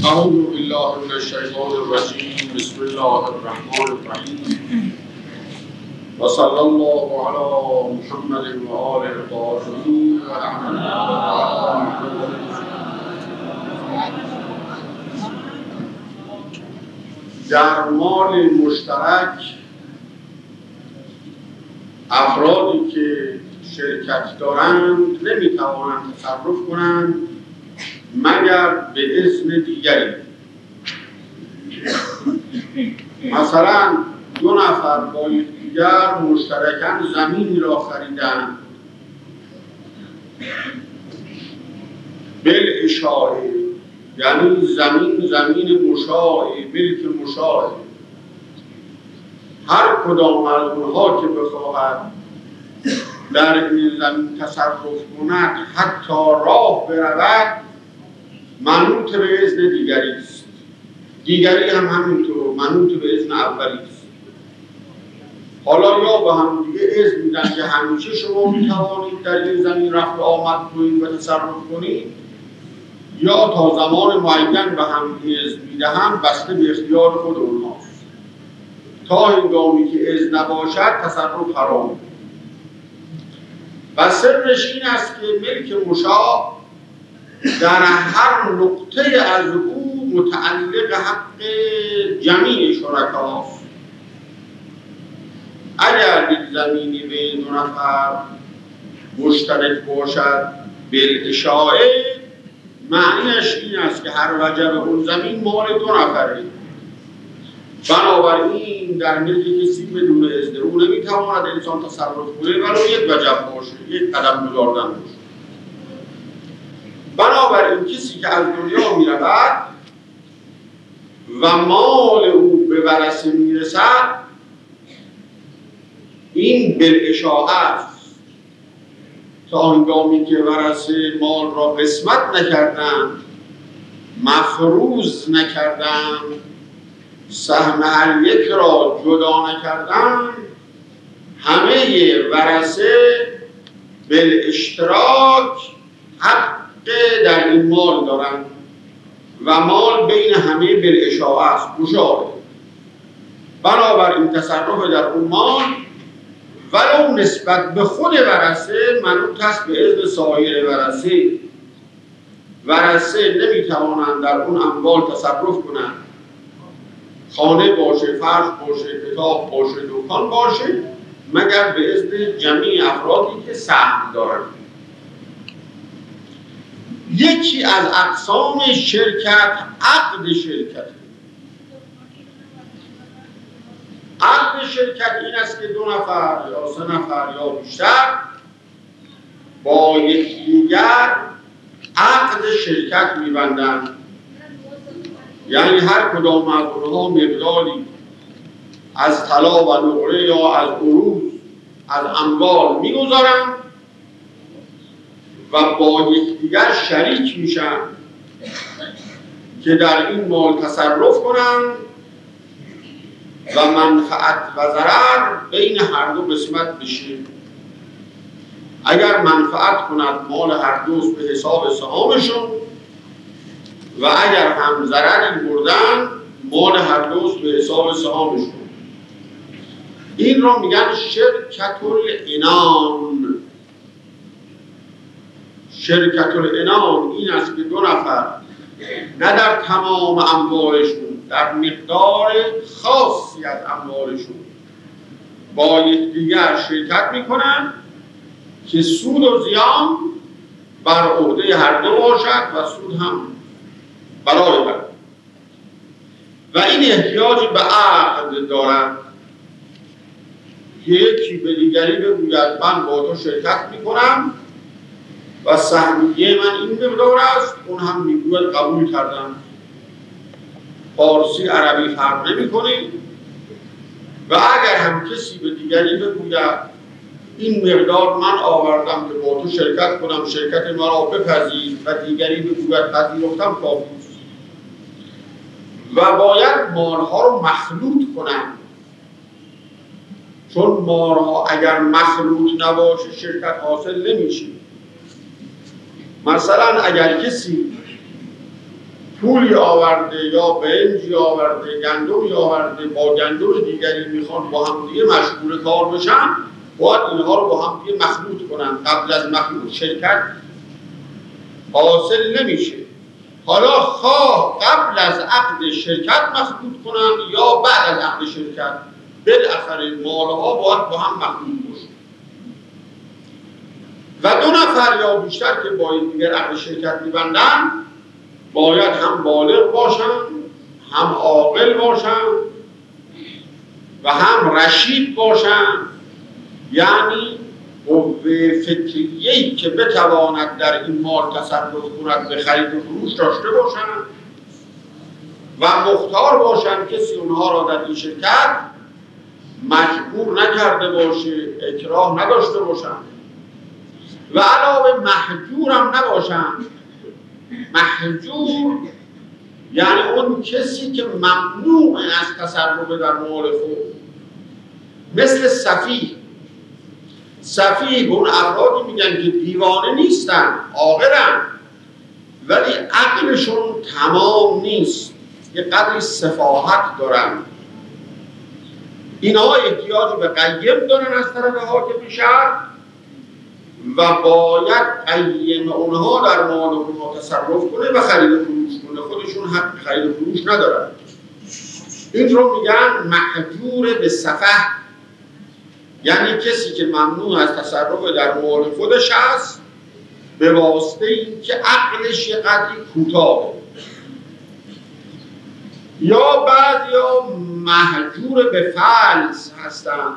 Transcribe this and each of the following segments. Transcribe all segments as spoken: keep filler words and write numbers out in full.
اعوذ بالله من الشیطان الرجیم بسم الله الرحمن الرحیم و صلی الله علی محمد و آل الطاهرین و در مال مشترک افرادی که شرکت دارند نمیتوانند تصرف کنند مگر به اذن دیگری. مثلا دو نفر با یکدیگر مشترکاً زمینی را خریدند بالاشاعه، یعنی زمین زمین مشاع، ملک مشاع. هر کدام از اونها که بخواهد در این زمین تصرف کند حتی راه برود منوط به اذن دیگری است. دیگری هم همینطور منوط به اذن اولی است. حالا یا به هم دیگه اذن میدن که همیشه شما میتوانید در این زمین رفت آمد کنید و تصرف کنید، یا تا زمان معین به هم اذن میدهم بسته به اختیار خود اونهاست. تا هنگامی که اذن نباشد تصرف حرام. و سرش این است که ملک مشاع در هر نقطه از او متعلق حق جمیع شرکاست. اگر یک زمینی به دو نفر مشترک باشد بالاشاعه، معنیش این است که هر وجب اون زمین مال دو نفره. بنابراین در ملک کسی بدون اذن او نمیتواند انسان تصرف کنه ولو یک وجب باشه، یک قدم گذاردن باشه. بنابراین کسی که از دنیا می رود و مال او به ورثه می رسد، این بالاشاعه است. تا هنگامی که ورثه مال را قسمت نکردند، مفروض نکردند، سهم هر یک را جدا نکردند، همه ورثه بالاشتراک حق در این مال دارند و مال بین همه بالاشاعه است، مشاعه. بنابراین تصرف در اون مال ولو نسبت به خود ورثه منوط است به اذن سایر ورثه. ورثه نمیتوانند در اون اموال تصرف کنند، خانه باشه، فرش باشه، کتاب باشه، دکان باشه، مگر به اذن جمیع افرادی که سهم دارند. یکی از اقسام شرکت عقد شرکت. عقد شرکت این است که دو نفر یا سه نفر یا بیشتر با یکدیگر عقد شرکت می‌بندند. یعنی هر کدام از اونها مقداری از طلا و نقره یا از عروض از اموال می‌گذارند و با یکدیگر شریک میشن که در این مال تصرف کنند و منفعت و ضرر بین هر دو قسمت بشه. اگر منفعت کند مال هر دوست به حساب سهامشون و اگر هم ضرری بردن مال هر دوست به حساب سهامشون. این را میگن شرکت العنان. شرکت العنان این است که دو نفر نه در تمام اموالشون، در مقدار خاصی از اموالشون با یکدیگر شرکت میکنن که سود و زیان بر عهده هر دو باشد و سود هم برای هر. و این احتیاج به عقد دارد که یکی به دیگری بگوید من با تو شرکت میکنم و سهمیه من این مقدار است، اون هم میگوید قبول کردم. فارسی عربی فرق نمی‌کنه. و اگر هم کسی به دیگری بگوید این مقدار من آوردم که با تو شرکت کنم، شرکت مرا بپذیر، و دیگری بگوید پذیرفتم، کافی است. و باید مالها رو مخلوط کنم، چون مالها اگر مخلوط نباشه شرکت حاصل نمیشه. مثلا اگر کسی پولی آورده یا برنجی آورده، گندمی آورده، با گندم دیگری میخوان با هم دیگه مشغول کار بشن، باید اینها رو با هم دیگه مخلوط کنن. قبل از مخلوط شرکت حاصل نمیشه. حالا خواه قبل از عقد شرکت مخلوط کنن یا بعد از عقد شرکت، بالاخره مالها باید با هم مخلوط بشه. و دو نفر یا بیشتر که با دیگر عقد شرکت میبندن باید هم بالغ باشن، هم عاقل باشن و هم رشید باشن، یعنی قوه فکریه‌ای که بتواند در این مال تصرف کند به خرید و فروش داشته باشن و مختار باشن کسی اونها را در این شرکت مجبور نکرده باشه، اکراه نداشته باشن و علاوه محجور هم نباشن. محجور یعنی اون کسی که ممنوع از تصرف در مال خود، مثل سفیه. سفیه به اون افرادی میگن که دیوانه نیستن، عاقلن، ولی عقلشون تمام نیست، یه قدری سفاهت دارن. اینها احتیاج به قیم دارن از طرف حاکم شهر و باید قیم اونها در مال اونها تصرف کنه و خرید و فروش کنه. خودشون حق خرید و فروش ندارن. این رو میگن محجور به سفه، یعنی کسی که ممنوع از تصرف در مال خودش است به واسطه اینکه عقلش یه قدری کوتاهه. یا بعضیا محجور به فلس هستن،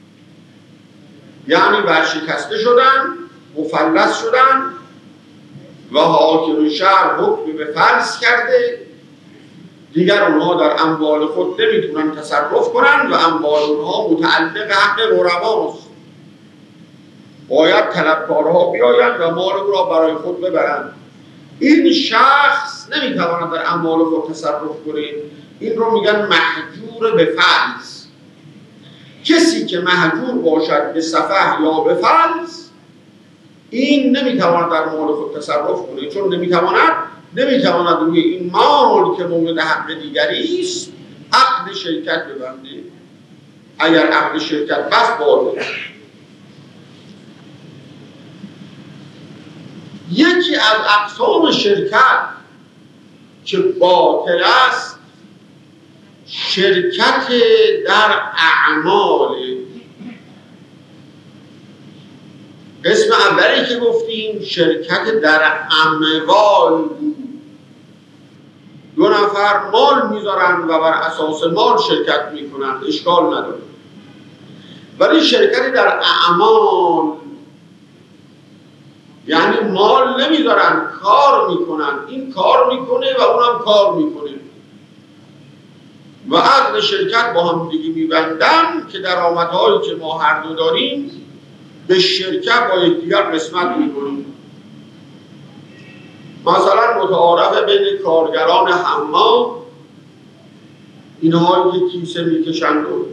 یعنی ورشکسته شدن، مفلس شدن و حاکم شهر حکم به فلس کرده، دیگر اونها در اموال خود نمیتونن تصرف کنن و اموال اونها متعلق حق غرماست. باید طلبکارها بیاین و مال او را برای خود ببرن. این شخص نمیتواند در اموال خود تصرف کنه. این رو میگن محجور به فلس. کسی که محجور باشد به سفه یا به فلس، این نمیتواند در مال خود تصرف کنه، چون نمیتواند نمیتواند روی این مال که مورد حق دیگری است عقد شرکت ببنده. اگر عقد شرکت بس باطل. یکی از اقسام شرکت که باطل است شرکت در اعمال. قسم اولی که گفتیم شرکت در اموال بود. دو نفر مال میذارن و بر اساس مال شرکت میکنن، اشکال نداره. ولی شرکت در اعمال یعنی مال نمیذارن، کار میکنن. این کار میکنه و اونم کار میکنه و عقد شرکت با هم دیگه میبندن که درآمدهایی که ما هر دو داریم به شرکت با یکدیگر قسمت میکنیم. مثلا متعارف بین کارگران حمام، اینها که کیسه میکشند و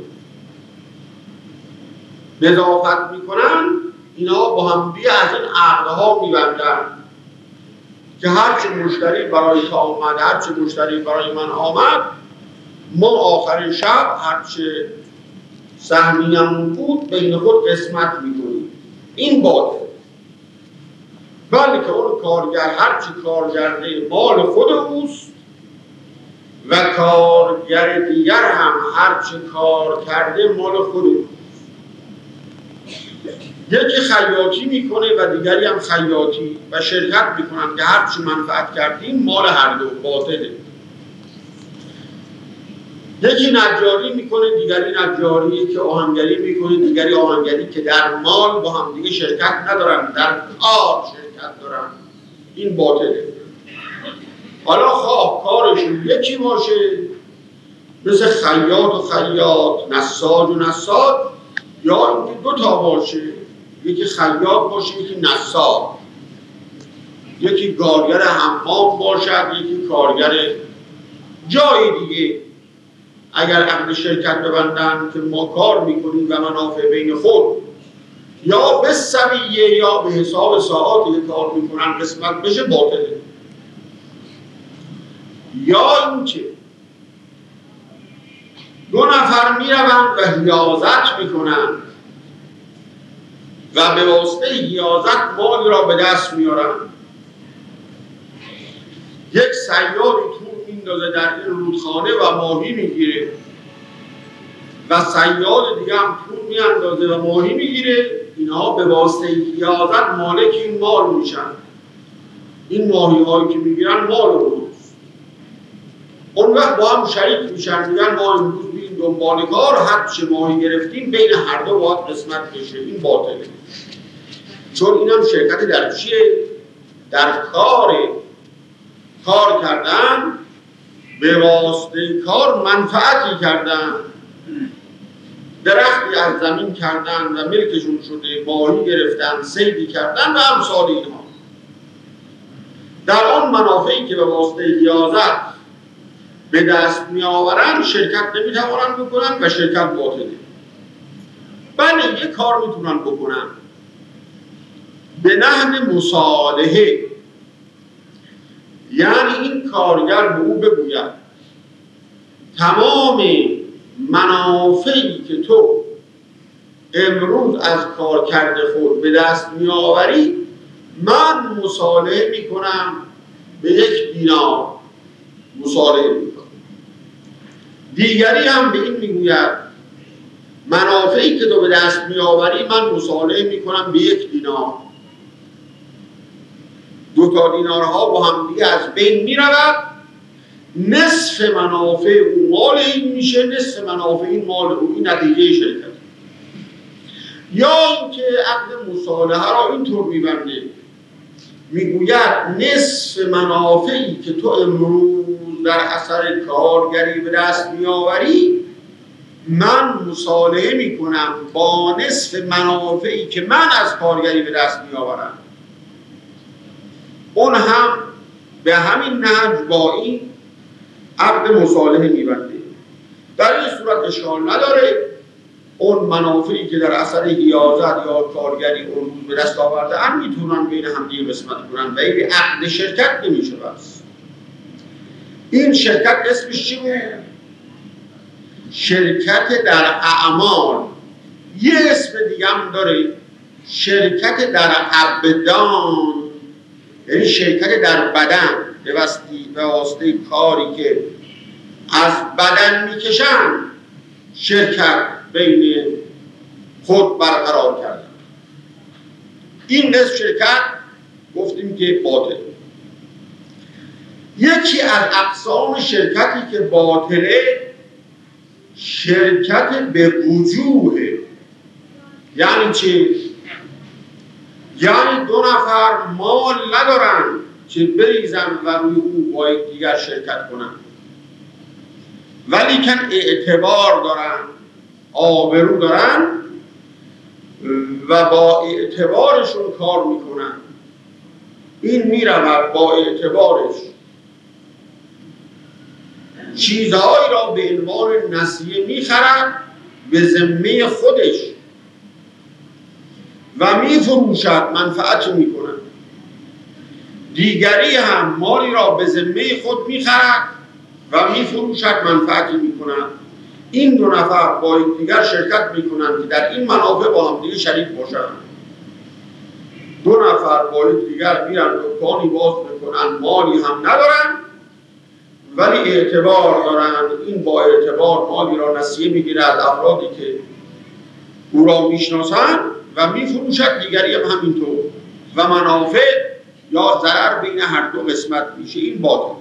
نظافت میکنن، اینها با هم دیگه از این عقدها میبندن که هرچه مشتری برای تا آمد، هرچه مشتری برای من آمد، ما آخر شب هرچه سهمیمون بود بین خود قسمت میکنیم. این باطل. بلکه اون کارگر هرچی کار کرده مال خود اوست و کارگر دیگر هم هرچی کار کرده مال خود اوست. یکی خیاطی میکنه و دیگری هم خیاطی و شرکت میکنن که هرچی منفعت کردیم مال هر دو، باطله. یکی نجاری میکنه، دیگری نجاری، که آهنگری میکنه، دیگری آهنگری، که در مال با هم دیگه شرکت ندارن، در کار شرکت دارن. این باطله. حالا خواه کارشون یکی باشه، مثل خیاط و خیاط، نساج و نساج، یا اینکه دو تا باشه، یکی خیاط باشه یکی نساج، یکی کارگر حمام باشد یکی کارگر جای دیگه. اگر عقد شرکت ببندن که ما کار میکنیم و منافع بین خود یا به سویه یا به حساب ساعاتی که کار میکنن قسمت بشه، باطله. یا اینکه دو نفر میروند و حیازت میکنند و به واسطه حیازت مالی را به دست میارند. یک صیادی تور میندازه در این رودخانه و ماهی میگیره و صیاد دیگه هم تور میاندازه و ماهی میگیره. اینها به واسطه حیازت مالک این مال میشن. این ماهی هایی که میگیرن مال اونست. اون وقت با هم شریک میشن، میگن ما امروز بریم دنبال کار، هر چه ماهی گرفتیم بین هر دو باید قسمت بشه. این باطله، چون اینم شرکت در چیه؟ در کار کار کردن، به واسطه کار منفعتی کردن، درختی از زمین کردن و ملکشون شده، ماهی گرفتن، صیدی کردن و امثال اینها. در آن منافعی که به واسطه حیازت به دست می آورن شرکت نمی توانند بکنن و شرکت باطله. بله یک کار میتونن بکنن به نحو مصالحه، یعنی این کارگر به او بگوید تمام منافعی که تو امروز از کار کرده خود به دست می آوری من مصالحه می کنم به یک دینار مصالحه می کنم. دیگری هم به این می گوید منافعی که تو به دست می آوری من مصالحه می کنم به یک دینار. دو تا دینارها با هم دیگه از بین می رود، نصف منافع او مال این میشه، نصف منافع این مال او. این نتیجه شرکت. یا اینکه عقد مصالحه را اینطور میبنده، میگوید نصف منافعی که تو امروز در اثر کارگری به دست میآوری من مصالحه میکنم با نصف منافعی که من از کارگری به دست میآورم. اون هم به همین نهج با این عقد مصالحه میبنده. در این صورت اشکال نداره. اون منافعی که در اثر حیازت یا کارگری اون روز به دست آورده هم میتونن بین هم دیگه قسمت کنن و این عقد شرکت نمیشه. بس این شرکت اسمش چی بود؟ شرکت در اعمال. یه اسم دیگه هم داره، شرکت در ابدان، یعنی شرکت در بدن به واسطه کاری که از بدن میکشن شرکت بین خود برقرار کردن. این نصف شرکت گفتیم که باطل. یکی از اقسام شرکتی که باطله شرکت به وجوه. یعنی چی؟ یعنی دو نفر مال ندارن که بریزن و روی او با دیگر شرکت کنن، ولی کن اعتبار دارن، آبرو دارن و با اعتبارشون کار میکنن. این میرود با اعتبارش چیزهایی را به عنوان نسیه میخرد به ذمه خودش و میفروشد، منفعت میکنن. دیگری هم مالی را به ذمه خود میخرد و میفروشد، منفعتی میکنن. این دو نفر با دیگر شرکت میکنن که در این منافع با هم دیگه شریک باشن. دو نفر با دیگر میرن دکانی باز میکنن، مالی هم ندارن ولی اعتبار دارن. این با اعتبار مالی را نسیه میگیره از افرادی که او را میشناسن و میفروشد. دیگری هم همینطور و منافع یا ضرر بین هر دو قسمت میشه. این باطل.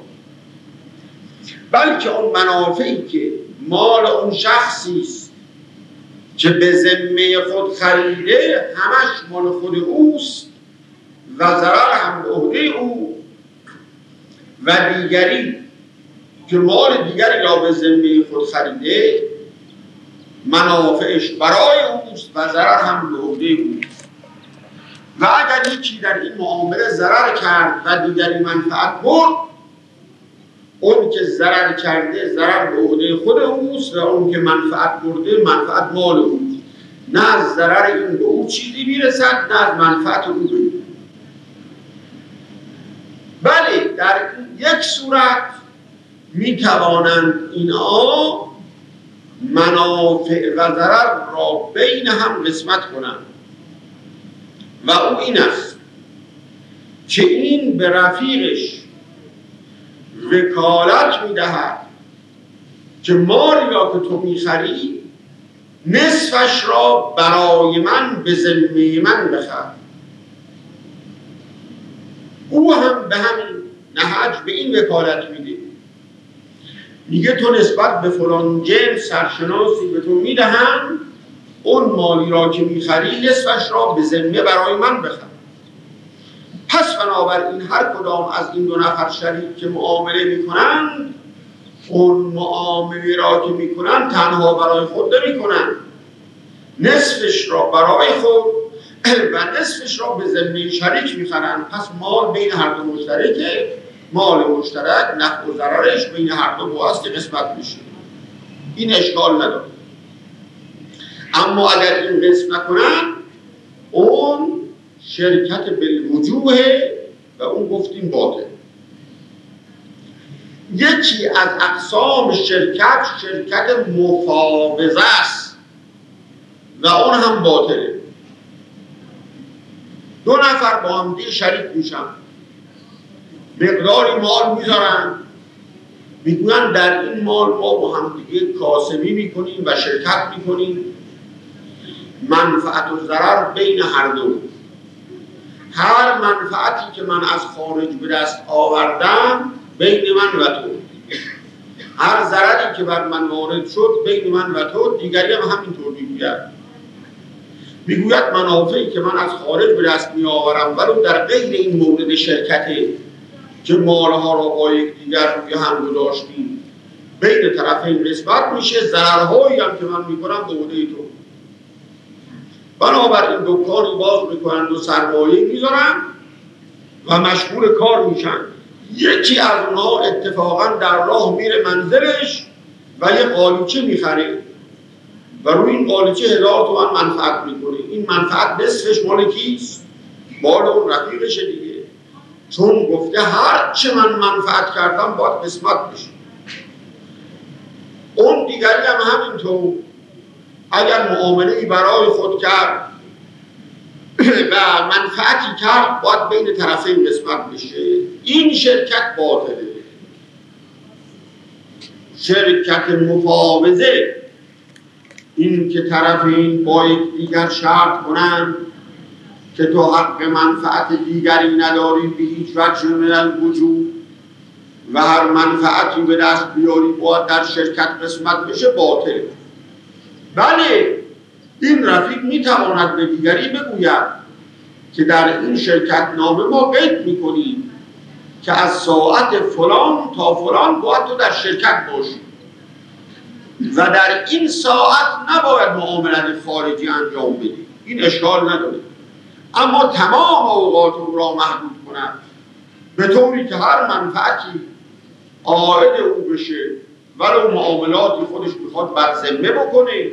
بلکه اون منافعی که مال اون شخصی است که به ذمه خود خریده همش مال خود اوست و ضرر هم به عهده او، و دیگری که مال دیگری را به ذمه خود خریده منافعش برای اوست و ضرر هم به عهده او. و اگر یکی در این معامله ضرر کرد و دیگری منفعت برد، اون که ضرر کرده ضرر به عهده خود اوست و اون که منفعت برده منفعت مال اوست. نه از ضرر این به او چیزی میرسد نه از منفعت او به او. بله در یک صورت می توانند اینا منافع و ضرر را بین هم قسمت کنند و او این است که این به رفیقش وکالت میدهد که مالی را که تو میخری نصفش را برای من به ذمه من بخر. او هم به همین نهج به این وکالت میده، میگه تو نسبت به فلان جنس سرشناسی به تو میدهم، اون مالی را که میخری نصفش را به ذمه برای من بخر. پس بنابراین هر کدام از این دو نفر شریک که معامله میکنند، اون معامله را که میکنند تنها برای خود نمیکنند، نصفش را برای خود و نصفش را به ذمه شریک میخرند. پس مال بین هر دو مشترکه، مال مشترک نفع و ضررش بین هر دو باعث که قسمت میشه، این اشکال نداره. اما اگر این قسم نکنن اون شرکت بالوجوه و اون گفتیم باطل. یکی از اقسام شرکت شرکت مفاوضه است و اون هم باطله. دو نفر با هم دیگه شریک میشن، مقداری مال میذارن، میگوین در این مال ما با هم دیگه کاسبی میکنیم و شرکت میکنیم، منفعت و ضرر بین هر دو. هر منفعتی که من از خارج به دست آوردم بین من و تو، هر ضرری که بر من وارد شد بین من و تو، دیگری هم همینطور میگوید. میگوید منافعی که من از خارج به دست می آورم ولو در غیر این مورد شرکته که مالها را با یکدیگر روی هم گذاشتیم بین طرفین نسبت میشه، ضررهایی هم که من میکنم به عهده تو. بنابراین دکانی باز میکنند و سرمایه میذارن و مشغول کار میشن. یکی از اونها اتفاقا در راه میره منزلش و یه قالیچه میخره و روی این قالیچه هزار تومان منفعت میکنه. این منفعت نصفش مال کیست؟ مال اون رفیقشه دیگه، چون گفته هر چه من منفعت کردم باید قسمت بشه. اون دیگری هم همینطور اگر معامله‌ای برای خود کرد و منفعتی کرد باید بین طرفین قسمت بشه. این شرکت باطله. شرکت مفاوضه این که طرفین با یکدیگر شرط کنند که تو حق منفعت دیگری نداری به هیچ وجه من الوجود و هر منفعتی به دست بیاری باید در شرکت قسمت بشه، باطل. بله، این رفیق میتواند به دیگری بگوید که در این شرکت نامه ما قید میکنیم که از ساعت فلان تا فلان باید تو در شرکت باشی و در این ساعت نباید معاملات خارجی انجام بدی. این اشکال نداره، اما تمام اوقات او را محدود کند به طوری که هر منفعتی عائد او بشه ولو معاملاتی خودش میخواد بر ذمه بکنه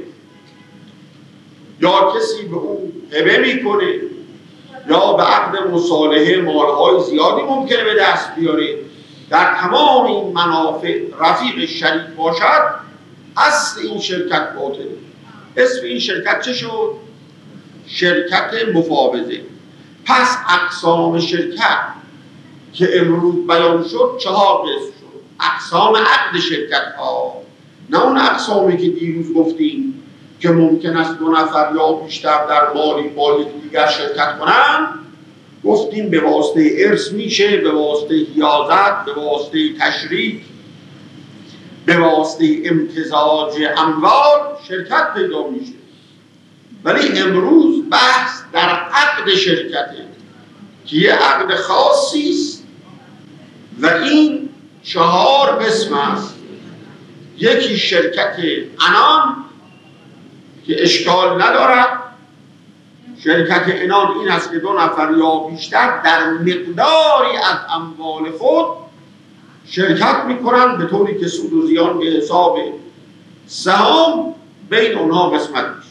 یا کسی به او هبه میکنه یا به عقد مصالحه مالهای زیادی ممکنه به دست بیاره، در تمام این منافع رفیق شریک باشد، اصل این شرکت باطله. اسم این شرکت چه شد؟ شرکت مفاوضه. پس اقسام شرکت که امروز بیان شد چهار قسم شد. اقسام عقد شرکت ها، نه اون اقسامی که دیروز گفتیم که ممکن است دو نفر یا بیشتر در مالی با یکدیگر شرکت کنند. گفتیم به واسطه ارث میشه، به واسطه حیازت، به واسطه تشریک، به واسطه امتزاج اموال شرکت پیدا میشه. ولی امروز بحث در عقد شرکته که یه عقد خاصی است و این چهار قسم است. یکی شرکت عنان که اشکال ندارد. شرکت عنان این است که دو نفر یا بیشتر در مقداری از اموال خود شرکت میکنند به طوری که سود و زیان به حساب سهام بین اونها قسمت میشه.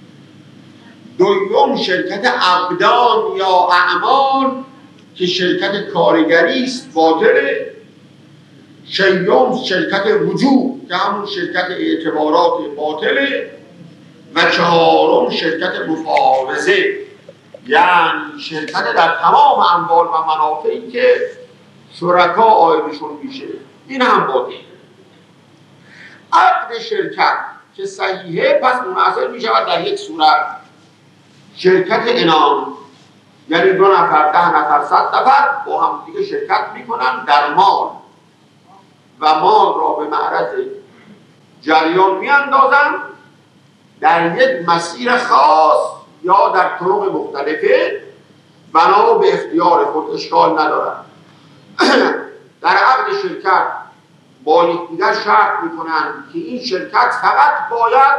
دوم شرکت ابدان یا اعمال که شرکت کارگری است، باطله. شیوم شرکت وجود که همون شرکت اعتبارات باطله، و چهارم شرکت مفاوضه یعنی شرکت در تمام اموال و منافعی که شرکا عایدشون میشه، این هم باطله. عقد شرکت که صحیحه پس منحصر میشود در یک صورت: شرکت انعام، یعنی دو نفر، ده نفر، صد نفر با هم دیگه شرکت میکنن در مال و مال را به معرض جریان میاندازن در یک مسیر خاص یا در طرق مختلفه بنا به اختیار خود، اشکال ندارن. در عقد شرکت با یکدیگر شرط میکنن که این شرکت فقط باید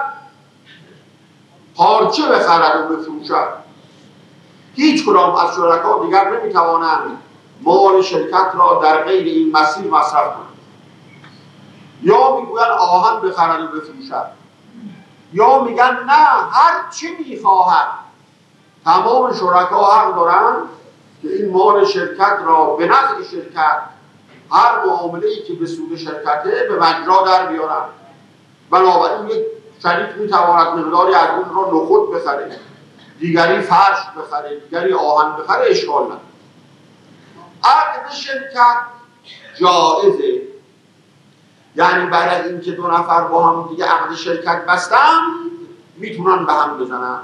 پارچه بخرد و بفروشد. هیچ کدام از شرکا دیگر نمیتوانند مال شرکت را در غیر این مسیر مصرف کنند. یا میگوین آهن بخرد و بفروشد، یا میگن نه هر چی میخواهد. تمام شرکا حق دارند که این مال شرکت را به نفع شرکت، هر معامله‌ای که به سود شرکته، به مجرا در بیارن. بنابراین یک شریک میتواند مقداری از اون را نخود بخره، دیگری فرش بخره، دیگری آهن بخره، اشکال نداره. عقد شرکت جایزه، یعنی بعد از اینکه دو نفر با هم دیگه عقد شرکت بستن میتونن به هم بزنن،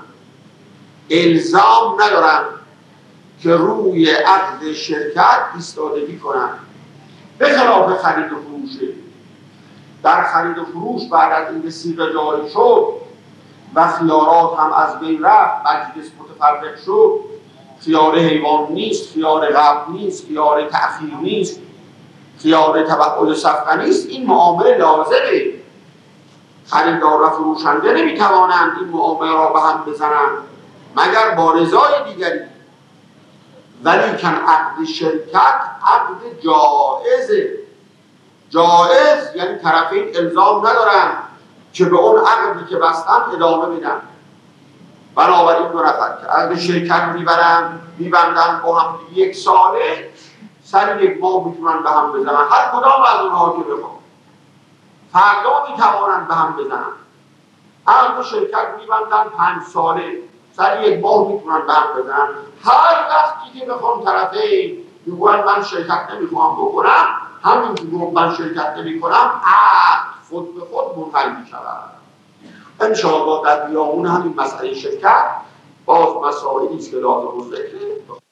الزام ندارن که روی عقد شرکت ایستادگی کنن. به خلاف خرید و فروشه. در خرید و فروش بعد از اینکه صیغه جاری شد و خیارات هم از بین رفت، مجلس متفرق شد، خیار حیوان نیست، خیار قبل نیست، خیار تأخیر نیست، خیار تبعد صفقه نیست، این معامله لازمه. خریدار و فروشنده نمیتوانند این معامله را به هم بزنند مگر با رضای دیگری. ولی کن عقد شرکت عقد جائزه. جائز یعنی طرفین الزام ندارن که به اون عقدی که بستن ادامه بدن. بنابراین دو نفر که عقد شرکت میبرن میبندن با هم یک ساله، سر یک ماه میتونن به هم بزنن، هر کدام از اونها که بخوان. فردا میتوانن به هم بزنن. عقد شرکت میبندن پنج ساله، سر یک ماه میتونن به هم بزنن. هر وقتی که بخوان طرفین میگوین من شرکت نمیخوام بکنم، همین که من شرکت نمیکنم، عقد خود به خود منحل میشود. انشاءالله در بیامون همین مسئله شرکت باز مسائلی است که لازم ذکر